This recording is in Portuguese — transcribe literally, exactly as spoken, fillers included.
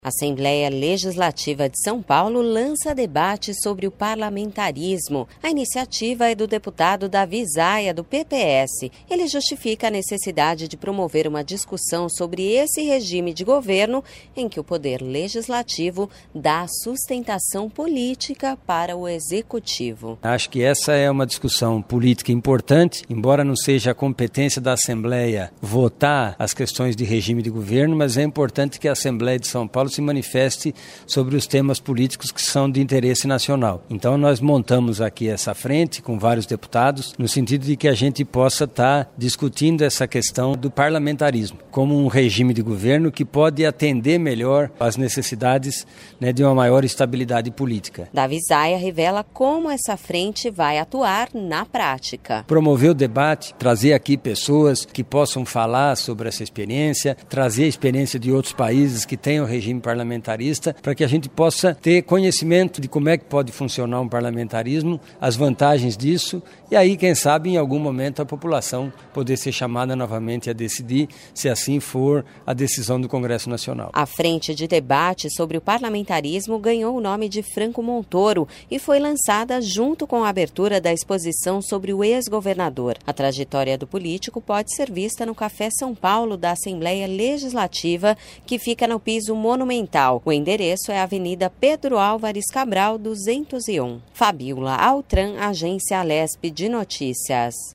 A Assembleia Legislativa de São Paulo lança debate sobre o parlamentarismo. A iniciativa é do deputado Davi Zaia, do P P S. Ele justifica a necessidade de promover uma discussão sobre esse regime de governo em que o poder legislativo dá sustentação política para o executivo. Acho que essa é uma discussão política importante, embora não seja a competência da Assembleia votar as questões de regime de governo, mas é importante que a Assembleia de São Paulo se manifeste sobre os temas políticos que são de interesse nacional. Então nós montamos aqui essa frente com vários deputados, no sentido de que a gente possa estar discutindo essa questão do parlamentarismo, como um regime de governo que pode atender melhor às necessidades, né, de uma maior estabilidade política. Davi Zaia revela como essa frente vai atuar na prática. Promover o debate, trazer aqui pessoas que possam falar sobre essa experiência, trazer a experiência de outros países que tenham regime parlamentarista, para que a gente possa ter conhecimento de como é que pode funcionar um parlamentarismo, as vantagens disso, e aí, quem sabe, em algum momento a população poder ser chamada novamente a decidir, se assim for a decisão do Congresso Nacional. A frente de debate sobre o parlamentarismo ganhou o nome de Franco Montoro e foi lançada junto com a abertura da exposição sobre o ex-governador. A trajetória do político pode ser vista no Café São Paulo da Assembleia Legislativa, que fica no piso monumental. O endereço é a Avenida Pedro Álvares Cabral, duzentos e um. Fabiola Altran, Agência Alesp de Notícias.